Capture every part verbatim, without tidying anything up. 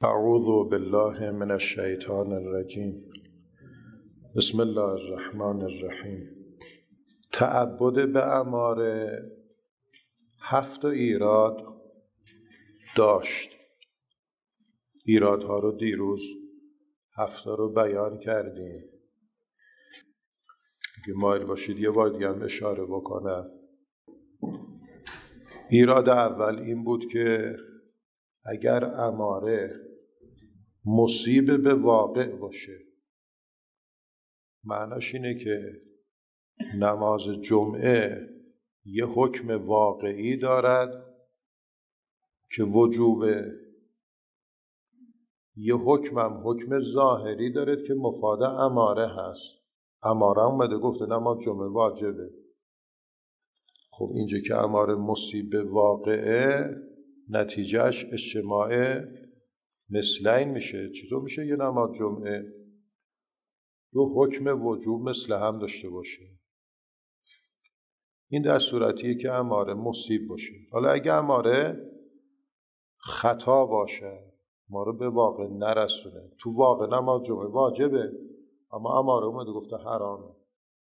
اعوذ بالله من الشیطان الرجیم. بسم الله الرحمن الرحیم. تعبد به اماره هفت ایراد داشت. ایرادها رو دیروز هفتا رو بیان کردیم. اگه مایل باشید یه بار دیگه هم اشاره بکنم. ایراد اول این بود که اگر اماره مصیب به واقع باشه، معناش اینه که نماز جمعه یه حکم واقعی دارد که وجوبه، یه حکم هم حکم ظاهری دارد که مفاد اماره هست. اماره اومده گفته نماز جمعه واجبه. خب اینجا که اماره مصیب به واقعه، نتیجهش اجتماع مثلین میشه. چطور میشه یه نماز جمعه دو حکم وجوب مثل هم داشته باشه؟ این در صورتیه که اماره مصیب باشه. حالا اگه اماره خطا باشه، ما رو به واقع نرسونه، تو واقع نماز جمعه واجبه اما اماره اومده گفته حرامه.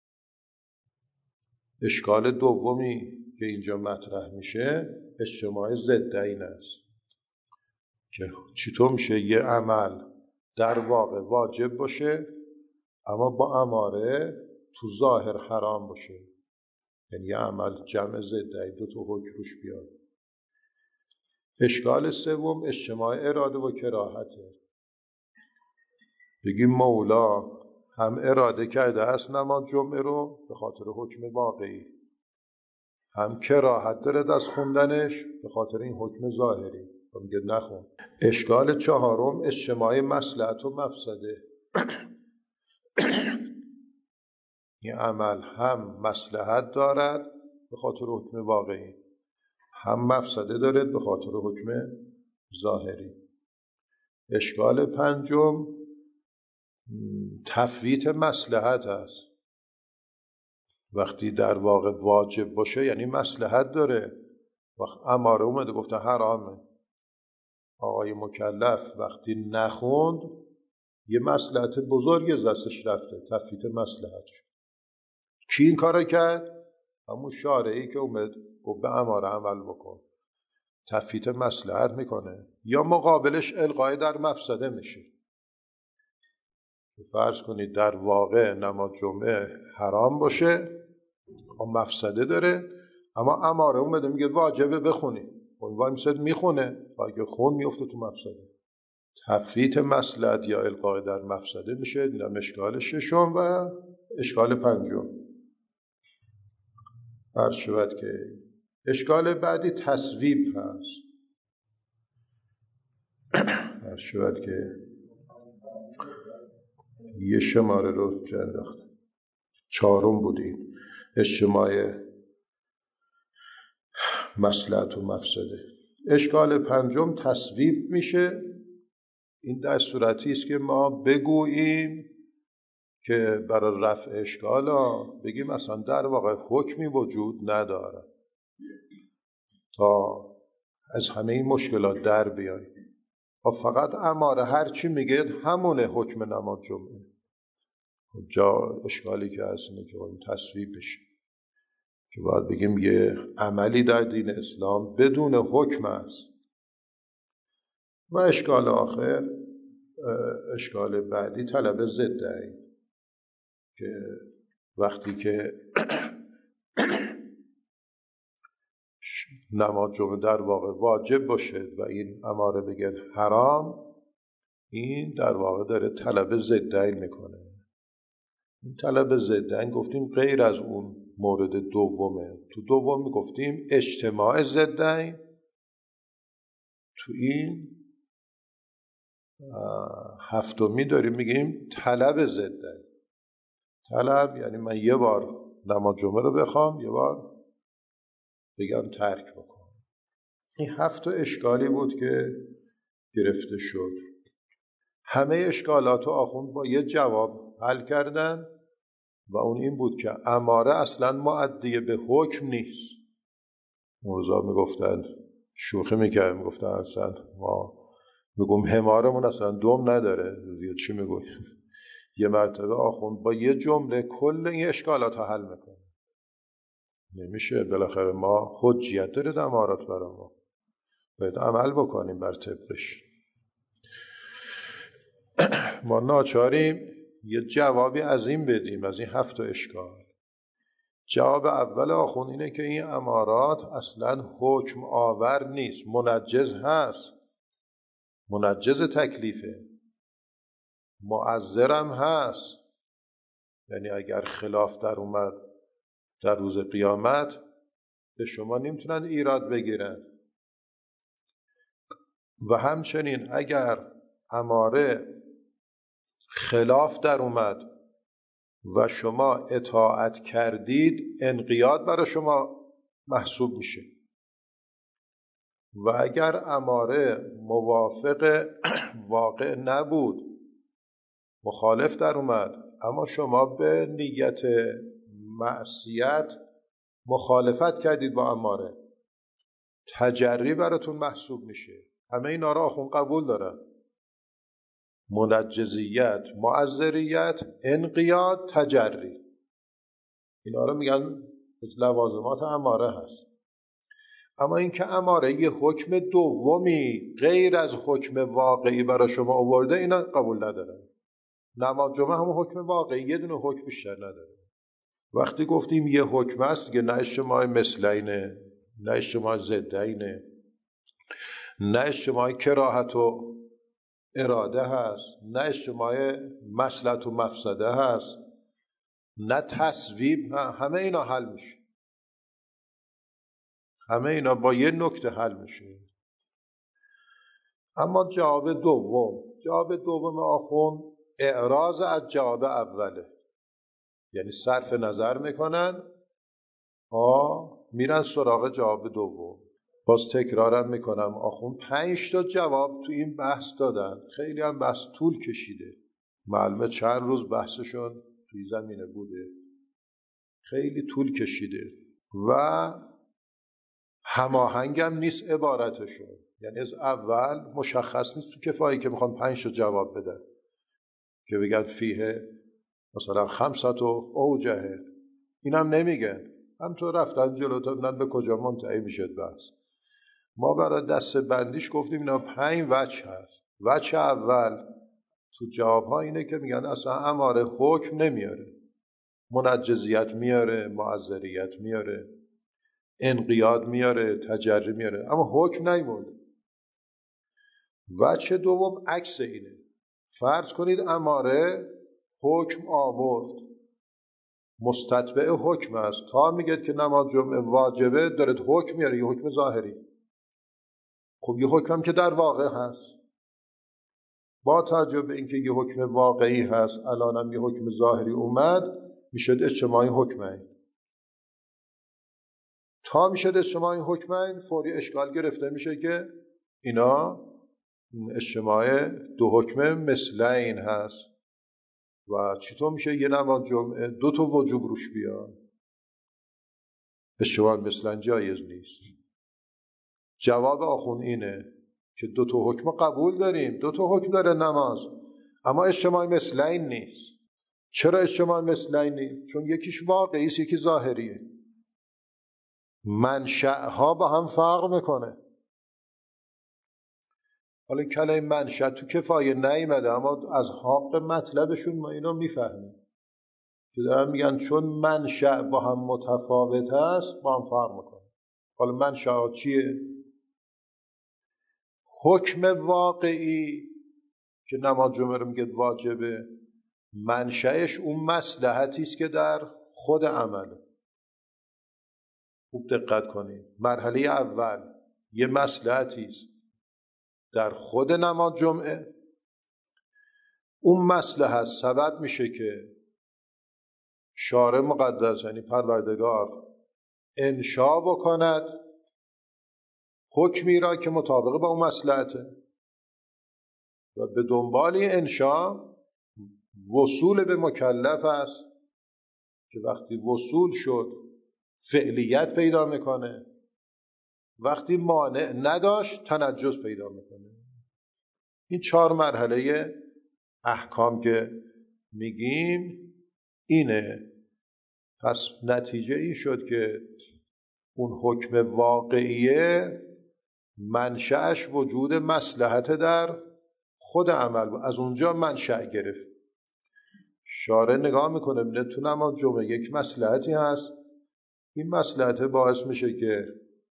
اشکال دومی که اینجا مطرح میشه اجتماع ضدین است که چطور میشه یه عمل در واقع واجب باشه اما با اماره تو ظاهر حرام باشه، یعنی یه عمل جمع ضدین دو تا حکم روش بیاد. اشکال سوم اجتماع اراده و کراهته. بگیم مولا هم اراده کرده است نماز جمعه رو به خاطر حکم واقعی، هم کراهت داره از خوندنش به خاطر این حکم ظاهری، میگه نخون. اشکال چهارم اجتماع مصلحت و مفسده. این عمل هم مصلحت دارد به خاطر حکم واقعی، هم مفسده دارد به خاطر حکم ظاهری. اشکال پنجم تفویت مصلحت است. وقتی در واقع واجب باشه یعنی مصلحت داره، وقت اماره اومده گفته حرامه، آقای مکلف وقتی نخوند یه مصلحت بزرگی از دستش رفته، تفویت مصلحت شد. کی این کارو کرد؟ همون شارعی که اومد گفت به اماره عمل بکن، تفویت مصلحت میکنه. یا مقابلش الغای در مفسده میشه. فرض کنید در واقع نماز جمعه حرام باشه اما مفسده داره، اما اماره اومده میگه واجبه بخونی، اون وای میسد میخونه، اگه خون میفته تو مفسده. تفویت مصلحت یا الغای در مفسده میشه. این اشکال ششم و اشکال پنجم. عرض شود که اشکال بعدی تصویب هست. عرض شود که یه شماره رو جا انداختم، چهارم بودیم اجتماع مصلحت و مفسده. اشکال پنجم تصویب میشه. این در صورتی است که ما بگوییم که برای رفع اشکالا بگیم اصلا در واقع حکمی وجود نداره تا از همه این مشکلات در بیاییم و فقط اماره هر چی میگه همونه حکم نماز جمعه. جا اشکالی که هست اینه که باید تصویب بشه، که باید بگیم یه عملی در دین اسلام بدون حکم است. و اشکال آخر اشکال بعدی طلب ضدین، که وقتی که نماز جمعه در واقع واجب باشه و این اماره بگه حرام، این در واقع داره طلب ضدین میکنه. این طلب ضدین گفتیم غیر از اون مورد دومه. تو دوم میگفتیم اجتماع ضدین، تو این هفتمی داریم میگیم طلب ضدین. طلب یعنی من یه بار نماز جمعه رو بخوام، یه بار بگم ترک بکنم. این هفت اشکالی بود که گرفته شد. همه اشکالات رو آخوند با یه جواب حل کردن و اون این بود که اماره اصلا مؤدی به حکم نیست. اون روزا میگفتن، شوخی میکرد، میگفتن اصلا ما میگم همارمون اصلا دم نداره. چی میگوی؟ یه مرتبه آخوند با یه جمله کل این اشکالات ها حل میکنه. نمیشه، بالاخره ما حجیت داره امارات برای ما، باید عمل بکنیم بر طبقش. ما ناچاریم یه جوابی از این بدیم، از این هفت اشکال. جواب اول آخوند اینه که این امارات اصلا حکم آور نیست، منجز هست، منجز تکلیفه، مؤذرم هست. یعنی اگر خلاف در اومد در روز قیامت به شما نمیتونن ایراد بگیرن. و همچنین اگر اماره خلاف در اومد و شما اطاعت کردید، انقیاد برای شما محسوب میشه. و اگر اماره موافق واقع نبود، مخالف در اومد، اما شما به نیت معصیت مخالفت کردید با اماره، تجری براتون محسوب میشه. همه اینا را آخوند قبول دارن: منجزیت، مؤذریت، انقیاد، تجری. اینا رو میگن لوازمات اماره هست. اما اینکه اماره یه حکم دومی غیر از حکم واقعی برای شما آورده، اینا قبول ندارن. نماز جمعه هم حکم واقعی، یه دونه حکم بیشتر نداره. وقتی گفتیم یه حکم است که نه اجتماع مثلینه، نه اجتماع ضدینه، نه اجتماع کراهت و اراده هست، نه اجتماع مصلحت و مفسده هست، نه تصویب، همه اینا حل میشه. همه اینا با یه نکته حل میشه. اما جواب دوم، جواب دوم آخوند اعراض از جواب اوله. یعنی صرف نظر میکنن، آه میرن سراغ جواب دوم. باز تکرارم میکنم، آخوند پنج تا جواب تو این بحث دادن. خیلی هم بحث طول کشیده، معلومه چند روز بحثشون توی زمینه بوده، خیلی طول کشیده و هماهنگم نیست عبارتشون. یعنی از اول مشخص نیست تو کفایی که میخوان پنج تا جواب بدن که بگن فیه مثلا خمسط و اوجهه، اینم نمیگن، هم تو رفتن جلو تا ببینن به کجا منتهی میشه بحث. ما برای دسته بندیش گفتیم اینا پنج وجه هست. وجه اول تو جوابها اینه که میگن اصلا اماره حکم نمیاره، منجزیت میاره، مؤذریت میاره، انقیاد میاره، تجری میاره، اما حکم نیمونه. وجه دوم عکس اینه. فرض کنید اماره حکم آورد، مستتبع حکم است، تا میگه که نماز جمعه واجبه دارد حکم میاره، یه حکم ظاهری. خب یه حکم که در واقع هست، با توجه به اینکه یه حکم واقعی هست، الانم یه حکم ظاهری اومد، میشد اجتماعی حکمین. تا میشد اجتماعی حکمین، فوری اشکال گرفته میشه که اینا اجتماع دو حکم مثلین هست و چطور میشه یه نماز جمعه دو تا وجوب روش بیاد؟ اجتماع مثلین جایز نیست. جواب آخوند اینه که دو تا حکم قبول داریم، دو تا حکم داره نماز، اما اجتماع مثلین نیست. چرا اجتماع مثلین نیست؟ چون یکیش واقعی است، یکی ظاهریه. منشأها با هم فرق میکنه. حالا کلمه منشأ تو کفایه نیامده، اما از حق مطلبشون ما اینو میفهمیم که دارن میگن چون منشأ با هم متفاوت است با هم فرق میکنه. حالا منشأ چیه؟ حکم واقعی که نماز جمعه رو میگه واجبه، منشأش اون مصلحتی است که در خود عمله. خوب دقت کنید، مرحله اول یه مصلحتی است در خود نماز جمعه، اون مصلحت سبب میشه که شارع مقدس یعنی پروردگار انشا بکند حکمی را که مطابق با اون مصلحته و به دنبال این انشا وصول به مکلف است که وقتی وصول شد فعلیت پیدا میکنه، وقتی مانع نداشت تنجس پیدا میکنه. این چهار مرحله احکام که میگیم اینه. پس نتیجه این شد که اون حکم واقعیه منشأش وجود مصلحت در خود عمل بود. از اونجا منشأ گرفت. شارع نگاه میکنه میگه تو نماز جمعه یک مصلحتی هست، این مصلحت باعث میشه که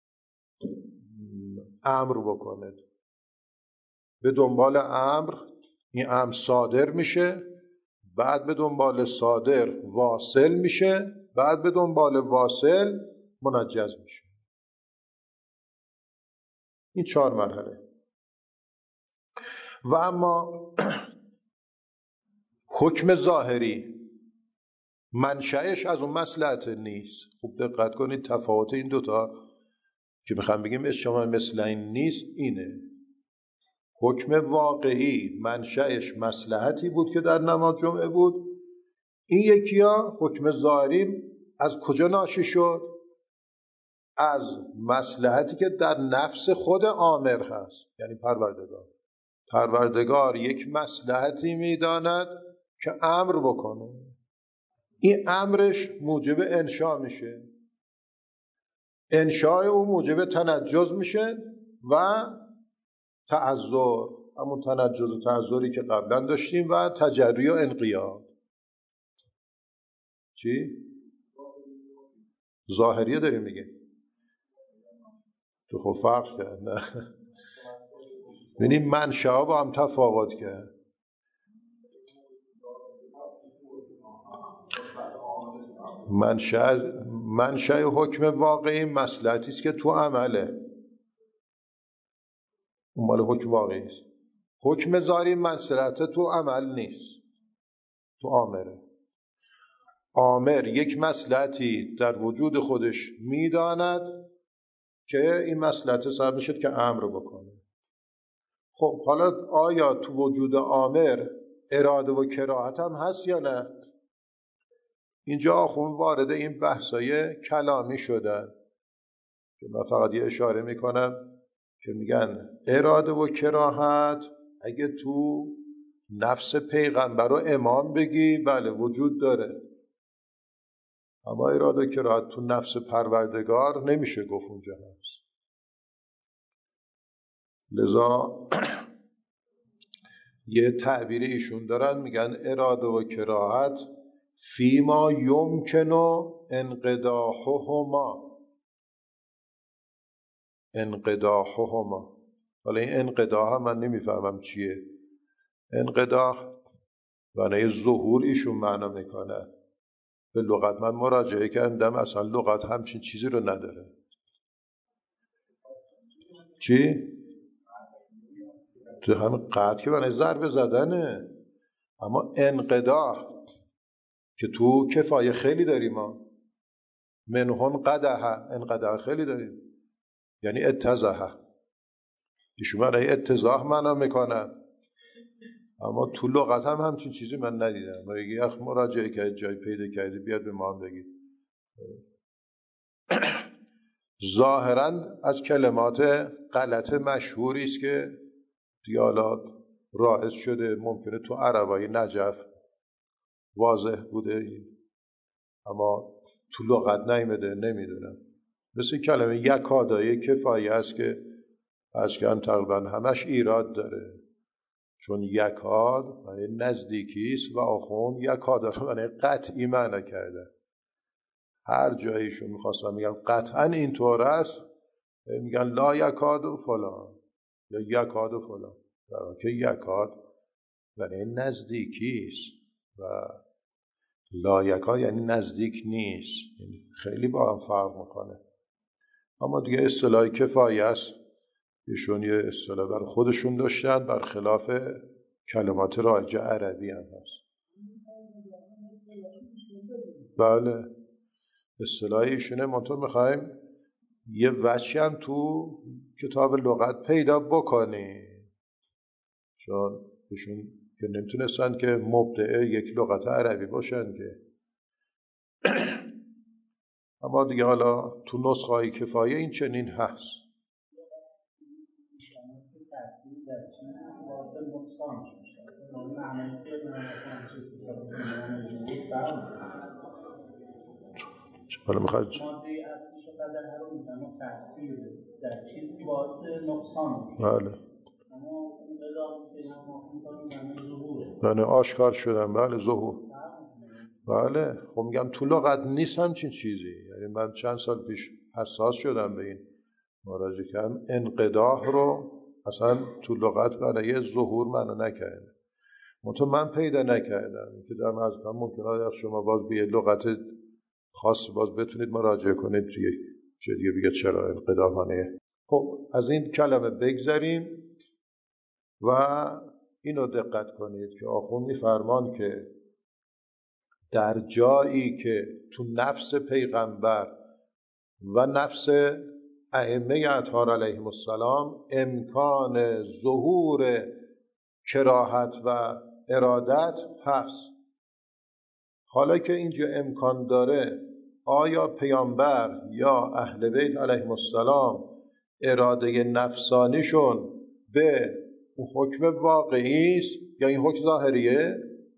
امر بکنه، به دنبال امر این امر صادر میشه، بعد به دنبال صادر واصل میشه، بعد به دنبال واصل منجز میشه. این چهار مرحله. و اما حکم ظاهری منشأش از اون مصلحت نیست. خوب دقت کنید تفاوت این دوتا که میخوام بگیم اجتماع مثل این نیست اینه. حکم واقعی منشأش مصلحتی بود که در نماز جمعه بود. این یکی ها حکم ظاهری از کجا ناشی شد؟ از مصلحتی که در نفس خود آمر هست، یعنی پروردگار. پروردگار یک مصلحتی میداند که امر بکنه، این امرش موجب انشا میشه، انشای او موجب تنجز میشه و تعذر، همون تنجز و تعذری که قبلا داشتیم، و تجری و انقیاد. چی؟ ظاهریه داریم میگه تو خب فرق کرد. نه ببینیم منشأ با هم تفاوت کرد. منشأ منشأ حکم واقعی مصلحتی است که تو عمله، اون مال حکم واقعی است. حکم ظاهری مصلحت تو عمل نیست، تو آمره. آمر یک مصلحتی در وجود خودش میداند که این مصلحت سبب میشه که امر بکنه. خب حالا آیا تو وجود آمر اراده و کراهت هم هست یا نه؟ اینجا آخوند وارد این بحثای کلامی شدن که من فقط یه اشاره میکنم که میگن اراده و کراهت اگه تو نفس پیغمبر و امام بگی بله وجود داره، اما اراده و کراهت تو نفس پروردگار نمیشه گفت اونجا هست. لذا یه تعبیر ایشون دارن میگن اراده و کراهت فیما یمکن انقداحهما انقداحهما. حالا این انقداح هم من نمیفهمم چیه. انقداح معنی ظهور ایشون معنا میکنه. به لغت من مراجعه کردم اصلا لغت همچین چیزی رو نداره. چی؟ تو همین قطع که معنی ضربه زدنه، اما انقداح که تو کفایه خیلی داریم ما، منهن قدح، انقداح خیلی داریم یعنی اتزاح. ایشون معنی اتزاح معنا میکنه، اما تو لغت هم همچین چیزی من ندیدم. و یکی اخ مراجعه کرد جای پیدا کردی بیاد به ما هم بگید. ظاهراً از کلمات غلط مشهوری است که دیالات رائج شده، ممکنه تو عربای نجف واضح بوده اما تو لغت نیامده، نمیدونم. مثل کلمه یکادای کفایه است که اشکان تقریبا همش ایراد داره، چون یکاد معنی نزدیکی است و آخون یکاد رو معنی قطعی معنا کرده. هر جاییشون میخواستم میگن قطعا اینطور است میگن لا یکاد و فلان یا یکاد و فلان، در که یکاد معنی نزدیکی است و لا یکاد یعنی نزدیک نیست، یعنی خیلی با هم فرق میکنه. اما دیگه اصطلاح کفایه است ایشون یه اصطلاح بر خودشون داشتن، برخلاف کلمات رایج عربی هم هست. بله اصطلاح ایشونه. منطور میخوایم یه وجهی هم تو کتاب لغت پیدا بکنی، چون ایشون که نمیتونستن که مبدع یک لغت عربی باشن که اما دیگه حالا تو نسخه های کفایه این چنین هست. حاصل نقصانش میشه. اصلا معنی که من از رسیدگاه به معنی ظهور برام حالا میخواد ماده اصلیش رو قدر رو میدن و تأثیر در چیزی که باعث نقصان میشه. بله. اما اون قدام که ما میکنیم معنی ظهوره. یعنی آشکار شدن. بله ظهور. بله. خب میگم تو لغت نیست همچین چیزی. یعنی من چند سال پیش حساس شدم به این مراجعه کردم انقداح رو اصلا تو لغت برای ظهور معنا نکرده. منتها من پیدا نکردم که در مذهب ممکنه شما باز به لغت خاص باز بتونید مراجعه کنید توی چه دیگه بگه چرا انقداح معنیه. خب از این کلمه بگذریم و اینو دقت کنید که آخوند می‌فرمان که در جایی که تو نفس پیغمبر و نفس ائمه اطهار علیهم السلام امکان ظهور کراهت و ارادت هست، حالا که اینجا امکان داره آیا پیامبر یا اهل بیت علیهم السلام اراده نفسانیشون به حکم واقعی است یا این حکم ظاهریه؟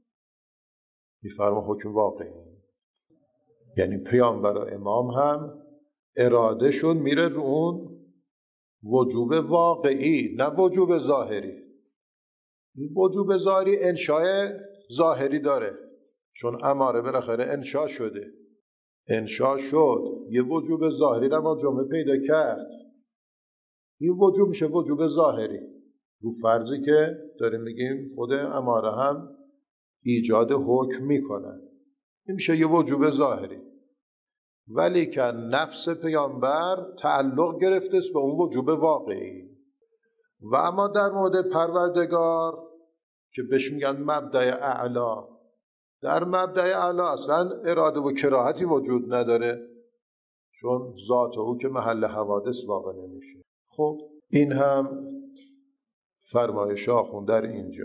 میفرما حکم واقعی. یعنی پیامبر و امام هم اراده شون میره رو اون وجوب واقعی، نه وجوب ظاهری. این وجوب ظاهری انشاء ظاهری داره، چون اماره بالاخره انشاء شده، انشاء شد یه وجوب ظاهری رو ما جمعه پیدا کرد. این وجوب میشه وجوب ظاهری رو فرضی که داریم میگیم خود اماره هم ایجاد حکم میکنن، این میشه یه وجوب ظاهری. ولی که نفس پیامبر تعلق گرفته است به اون وجوب واقعی. و اما در مورد پروردگار که بهش میگن مبدأ اعلا، در مبدأ اعلا اصلا اراده و کراهتی وجود نداره، چون ذات او که محل حوادث واقع نمیشه. خب این هم فرمایش آخوند در اینجا.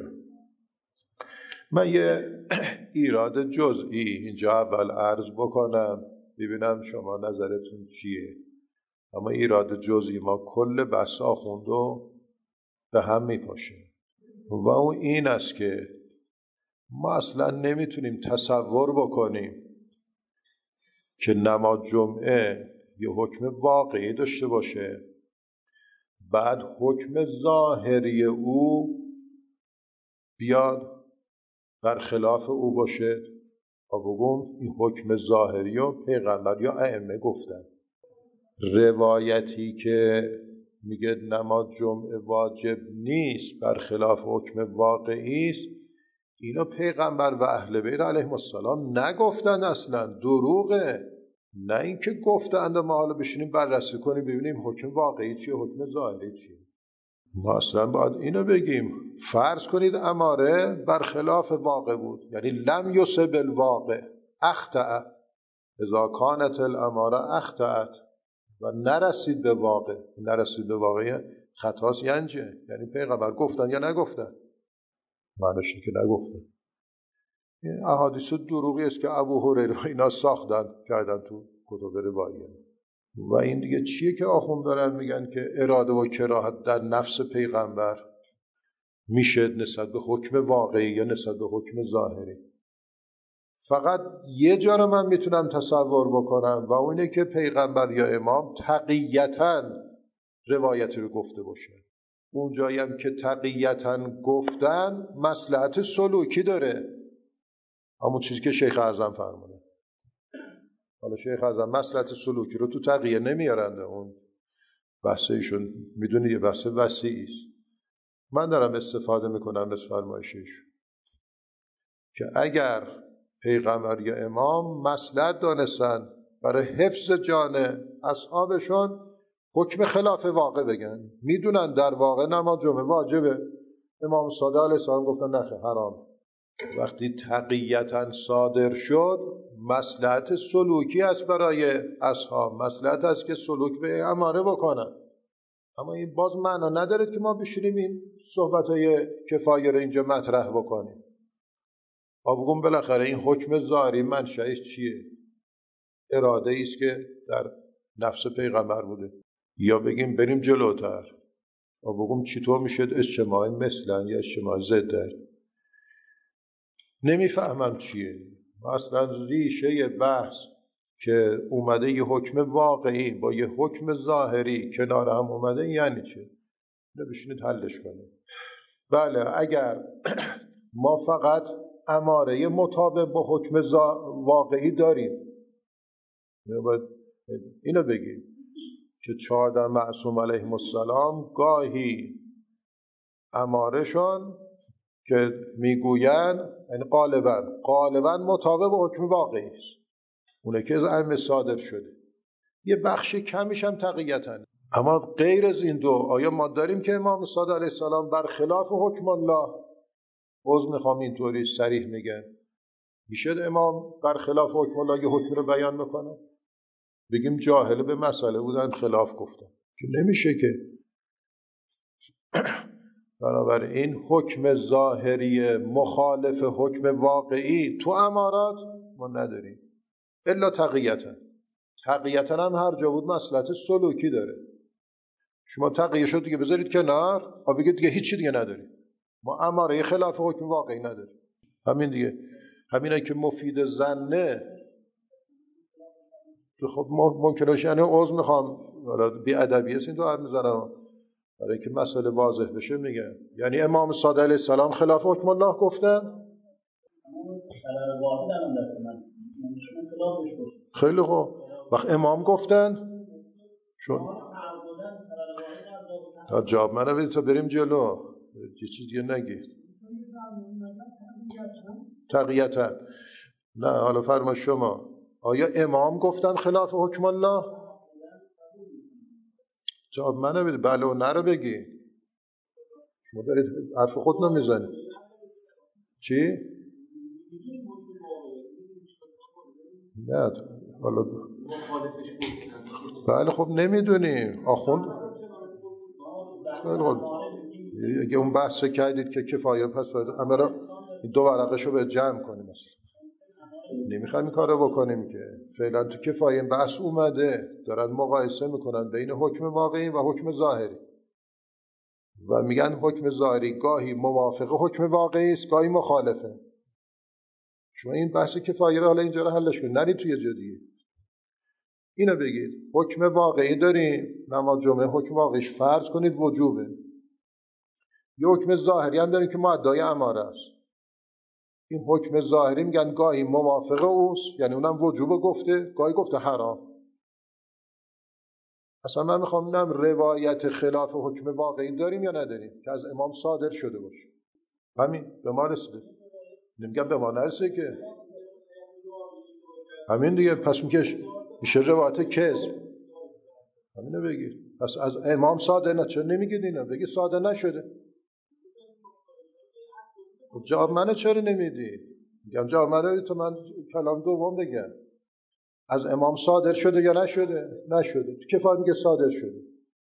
من یه ایراد جزئی اینجا اول عرض بکنم ببینم شما نظرتون چیه. اما ایراد جزئی ما کل بحث آخوندو به هم میپاشه و اون این است که ما اصلا نمیتونیم تصور بکنیم که نماز جمعه یه حکم واقعی داشته باشه بعد حکم ظاهری او بیاد برخلاف او باشه و بگم این حکم ظاهری و پیغمبر یا ائمه گفتن. روایتی که میگه نماز جمعه واجب نیست برخلاف حکم واقعی است، اینو پیغمبر و اهل بیت علیهم السلام نگفتن، اصلا دروغه. نه اینکه گفتند ما حالا بشینیم بررسی کنیم ببینیم حکم واقعی چیه حکم ظاهری چیه. ما اصلا باید اینو بگیم فرض کنید اماره برخلاف واقع بود، یعنی لم یصب الواقع اخطأ اذا کانت الاماره اخطأت، و نرسید به واقع. نرسید به واقع خطاست ینجه، یعنی پیغمبر گفتن یا نگفتن؟ معنیش که نگفتن. این احادیث دروغی است که ابو هریره اینا ساختن کردن تو کتب رواییه. و این دیگه چیه که آخوند دارن میگن که اراده و کراهت در نفس پیغمبر میشه نسبت به حکم واقعی یا نسبت به حکم ظاهری. فقط یه جا رو من میتونم تصور بکنم و اونه که پیغمبر یا امام تقییتاً روایتی رو گفته باشه. اون جایی هم که تقییتاً گفتن مصلحت سلوکی داره، همون چیزی که شیخ اعظم فرمونه. حالا شیخ اعظم مصلحت سلوکی رو تو تقییه نمیارنده، اون بحث ایشون میدونی یه بحث وسیعی است. من دارم استفاده میکنم از فرمایشش که اگر پیغمبر یا امام مصلحت دانستن برای حفظ جان اصحابشون حکم خلاف واقع بگن، میدونن در واقع نماز جمعه واجبه، امام صادق علیه السلام گفتن نخه حرام. وقتی تقییتاً صادر شد مصلحت سلوکی است برای اصحاب، مصلحت است که سلوک به اماره بکنن. اما این باز معنا نداره که ما بشینیم این صحبت‌های کفایه رو اینجا مطرح بکنیم. بگم بالاخره این حکم ظاهری منشأش چیه؟ اراده ایست که در نفس پیغمبر بوده، یا بگیم بریم جلوتر و بگم چطور میشه اجتماعی مثلا یا اجتماعی ضد. نمیفهمم چیه اصلا ریشه بحث که اومده یه حکم واقعی با یه حکم ظاهری کنار هم اومده یعنی چه؟ بشینید حلش کنید. بله اگر ما فقط اماره مطابق با حکم واقعی داریم، باید اینو بگیم که چهارده معصوم علیهم السلام گاهی امارهشون که میگوین یعنی غالبا غالبا مطابق با حکم واقعی است، اونه که از ائمه صادر شده، یه بخش کمیش هم تقییتن. اما غیر از این دو آیا ما داریم که امام صادق علیه السلام برخلاف حکم الله، عذر میخوام اینطوری صریح میگن، میشه امام برخلاف حکم الله یه حکم رو بیان میکنه؟ بگیم جاهل به مسئله بودن خلاف گفتن که نمیشه که. بنابراین حکم ظاهری مخالف حکم واقعی تو امارات ما نداریم الا تقییتا. تقییتا هم هر جا بود مصلحت سلوکی داره. شما تقیه شد دیگه بذارید کنار و بگید دیگه هیچی دیگه نداریم، ما اماره خلاف حکم واقعی نداریم. همین دیگه، همینه که مفید زنه. خب ممکنه باشه یعنی عذر میخوام بی ادبی است این تو حرف میزنم برای اینکه مسئله واضح بشه میگم، یعنی امام صادق علیه السلام خلاف حکم الله گفتن؟ خیلی خوب، وقت امام گفتن چون تا جواب منو بدید تا بریم جلو، یه چیز دیگه نگید. تقییتا نه. حالا فرما شما آیا امام گفتن خلاف حکم الله؟ جواب منو بدید بله و نه رو بگی. شما دارید حرف خود نمیزنید. چی؟ نه حالا بله خب نمیدونیم آخوند. خب اگه اون بحث کردید که کفایه پس باید امرا دو ورقشو به جمع کنیم اصلا نمیخوایم این کارو بکنیم که فعلا تو کفایه بحث اومده دارن مقایسه میکنن بین حکم واقعی و حکم ظاهری و میگن حکم ظاهری گاهی موافق حکم واقعی است گاهی مخالفه. شما این بحث کفایه رو حالا اینجا رو حلش کنید نرید توی جا دیگه. اینو بگید حکم واقعی داریم نماز جمعه حکم واقعیش فرض کنید وجوبه. یه حکم ظاهری هم داریم که مؤدای اماره است. این حکم ظاهری میگن گاهی موافق اوست یعنی اونم وجوب گفته گاهی گفته حرام. اصلا من میخوام ببینم روایت خلاف حکم واقعی داریم یا نداریم که از امام صادر شده باشه. همین به ما رسیده. نمیگم به ما نرسه که همین دیگه. پس میگه میشه روایت کذب. همینو بگید. پس از امام صادر نه چرا نمیگید اینا؟ بگی صادر نشده. جواب منو چرا نمیدی؟ میگم جواب منو تو من کلام دوم بگم. از امام صادر شده یا نشده؟ نشده. تو کفایه میگه صادر شده.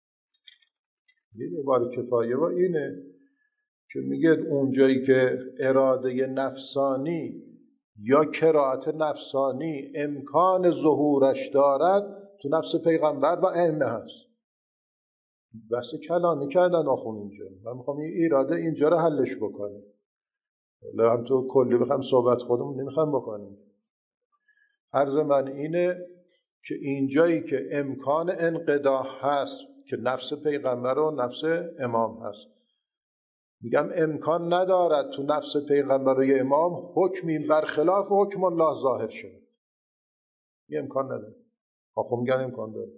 این عبارت کفایه و اینه که میگه اونجایی که اراده نفسانی یا کراهت نفسانی امکان ظهورش دارد تو نفس پیغمبر و ائمه هست. بحث کلامی کردن آخون اینجا. من میخوام این اراده اینجا رو حلش بکنیم. لا هم تو کلی بخوام صحبت خودمون نمیخوام بکنیم. عرض من اینه که اینجایی که امکان انقداح هست که نفس پیغمبر و نفس امام هست، میگم امکان ندارد تو نفس پیغمبر و امام حکمی برخلاف حکم الله ظاهر شده. این امکان نداره. آخو میگن امکان داره.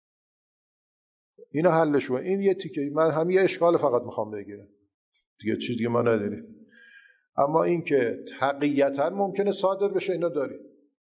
اینو حلش و این یه تیکه. من هم یه اشکال فقط میخوام بگیرم دیگه چیز دیگه ما نداریم. اما این که تقییتا ممکنه صادر بشه اینو داریم.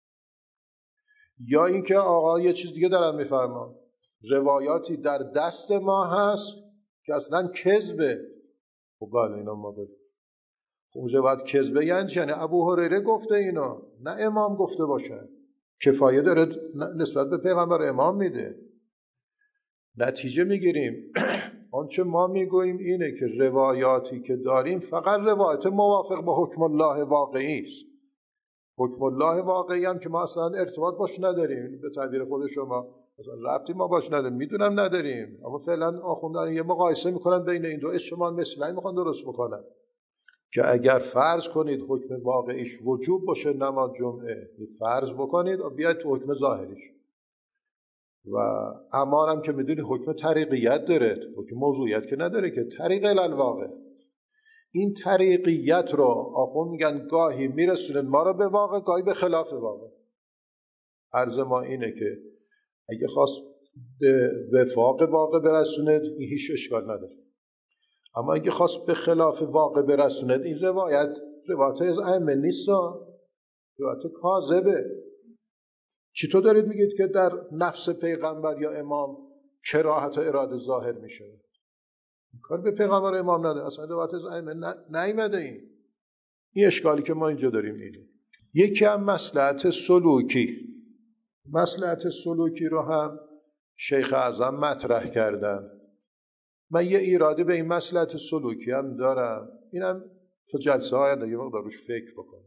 یا این که آقا یه چیز دیگه دارن میفرمان روایاتی در دست ما هست که اصلا کذبه. خب بله اینا ما داریم. خب روایت کذبه یعنی یعنی ابو هریره گفته اینا نه امام گفته باشه. کفایه داره نسبت به پیغمبر امام میده. نتیجه میگیریم آنچه ما میگوییم اینه که روایاتی که داریم فقط روایت موافق با حکم الله واقعی است. حکم الله واقعی هم که ما اصلا ارتباط باش نداریم. به تعبیر خود شما اصلا ربطی ما باش نداریم، میدونم نداریم، اما فعلا آخوندان یه مقایسه میکنن بین این دو اجتماع مثلی میخوان درست بکنن که اگر فرض کنید حکم واقعیش وجوب باشه نماز جمعه، فرض بکنید و بیاید تو حکم ظاهریش. و امارم که میدونی حکم طریقیت داره، حکم موضوعیت که نداره که، طریق الواقع. این طریقیت رو آخوند میگن گاهی میرسونن ما رو به واقع، گاهی به خلاف واقع. عرض ما اینه که اگه خواست به وفاق واقع برسوند این هیچ اشکال نداره، اما اگه خواست به خلاف واقع برسوند این روایت روایت از ائمه نیست، روایت کاذبه. چطور دارید میگید که در نفس پیغمبر یا امام کراهت و اراده ظاهر میشه؟ کار به پیغمبر امام نداره، اصلا روایت از ائمه نیامده. این این اشکالی که ما اینجا داریم اینه. یکی هم مصلحت سلوکی، مصلحت سلوکی رو هم شیخ اعظم مطرح کردن. من یه ایرادی به این مصلحت سلوکی هم دارم، اینم تو جلسه های دیگه مقدار روش فکر بکنم.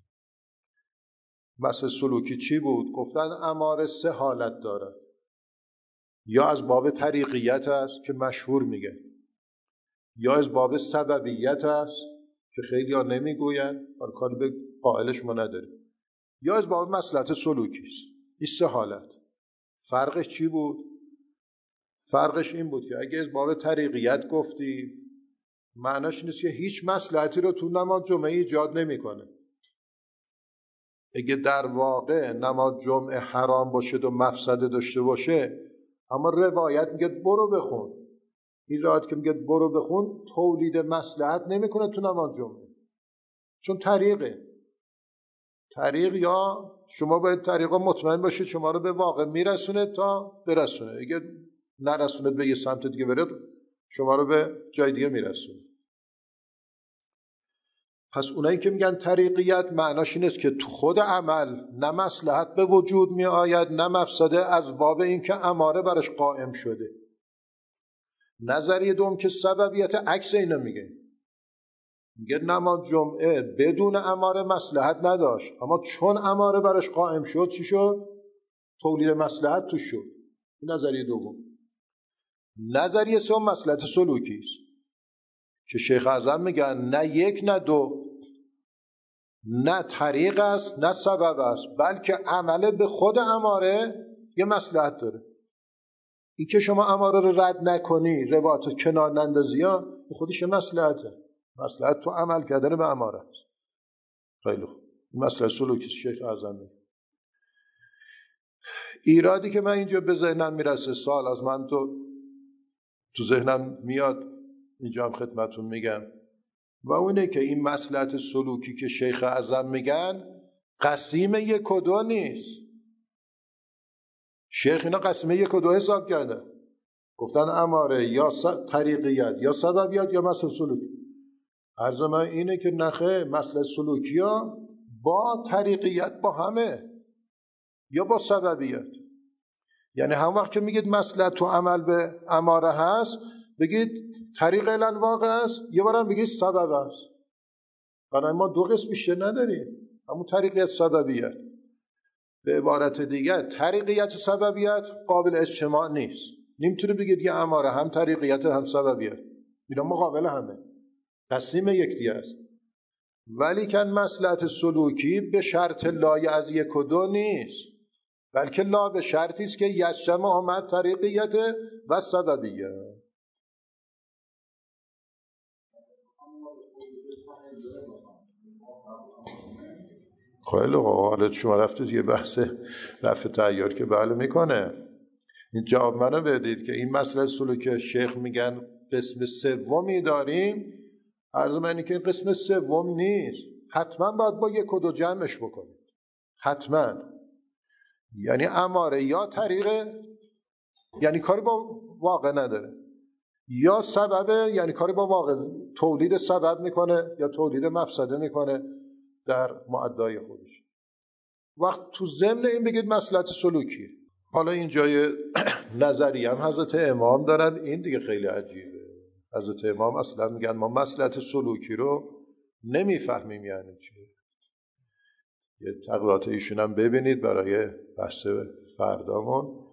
مصلحت سلوکی چی بود؟ گفتن اماره سه حالت داره، یا از باب طریقیت است که مشهور میگه، یا از باب سببیت است که خیلی ها نمیگوین، کاری به قائلش ما نداریم، یا از باب مصلحت سلوکی است. این سه حالت فرقش چی بود؟ فرقش این بود که اگه از باب طریقیت گفتی معناش نیست که هیچ مصلحتی رو تو نماز جمعه ایجاد نمیکنه. اگه در واقع نماز جمعه حرام باشه و مفسده داشته باشه، اما روایت میگه برو بخون، این روایت که میگه برو بخون تولید مصلحت نمیکنه تو نماز جمعه، چون طریقه طریق یا شما باید طریقا مطمئن باشید شما رو به واقع میرسونه تا برسونه، اگه نرسونه به یه سمت دیگه بره شما رو به جای دیگه میرسونه. پس اونایی که میگن طریقیت معناش این است که تو خود عمل نه مصلحت به وجود می آید نه مفسده، از باب این که اماره برش قائم شده. نظریه دوم که سببیت عکس اینو میگه، میگه نماز جمعه بدون اماره مصلحت نداشت، اما چون اماره برش قائم شد چی شد؟ تولید مصلحت تو شد. این نظریه دوم. نظریه سوم مصلحت سلوکی است که شیخ اعظم میگن نه یک نه دو، نه طریق است نه سبب است، بلکه عمل به خود اماره یه مصلحت داره. این که شما اماره رو رد نکنی، روایت رو کنار نندازی، ها خودش مصلحته. مصلحت تو عمل کردن به اماره است. خیلی خوب، این مصلحت سلوکی شیخ اعظم میگه. ایرادی که من اینجا به ذهنم میرسه، سوال از من تو تو ذهنم میاد، اینجا هم خدمتون میگم، و اونه که این مصلحت سلوکی که شیخ اعظم میگن قسیم یک و دو نیست. شیخ اینا قسیم یک و دو حساب کرده، گفتن اماره یا طریقیت یا سببیت یا مصلحت سلوکی. عرض من اینه که نخه، مصلحت سلوکی ها با طریقیت با همه یا با سببیت. یعنی هم وقت که میگید مصلحت تو عمل به اماره هست بگید طریق الواقع است، یه بارم بگید سبب است. برای ما دو قسم بیشتر نداریم، همون طریقیت سببیت. به عبارت دیگر طریقیت و سببیت قابل اجتماع نیست. نمیتونه بگید یه اماره هم طریقیت هم سببیت، اینا مقابل همه، قسیم یکدیگه است. ولی که مصلحت سلوکی به شرط لای از یک و دو نیست، بلکه لا به شرطی است که یجتمع آمد طریقیت و سببیت. خیلی حالا شما رفتید یه بحث رفع تعیار که بله میکنه. این جواب منو بدید که این مسئله سلوکی شیخ میگن قسم سومی داریم، عرض من اینه که این قسم سوم نیست، حتما باید با یک و دو جمعش بکنید، حتما. یعنی اماره یا طریقه، یعنی کاری با واقع نداره، یا سببه، یعنی کاری با واقع، تولید سبب میکنه یا تولید مفسده میکنه در معدای خودش. وقت تو ضمن این بگید مصلحت سلوکیه. حالا این جای نظریه هم حضرت امام دارن، این دیگه خیلی عجیبه. حضرت امام اصلا میگن ما مصلحت سلوکی رو نمیفهمیم یعنی چیه. یه تقریرات ایشون هم ببینید برای بحث فردامون.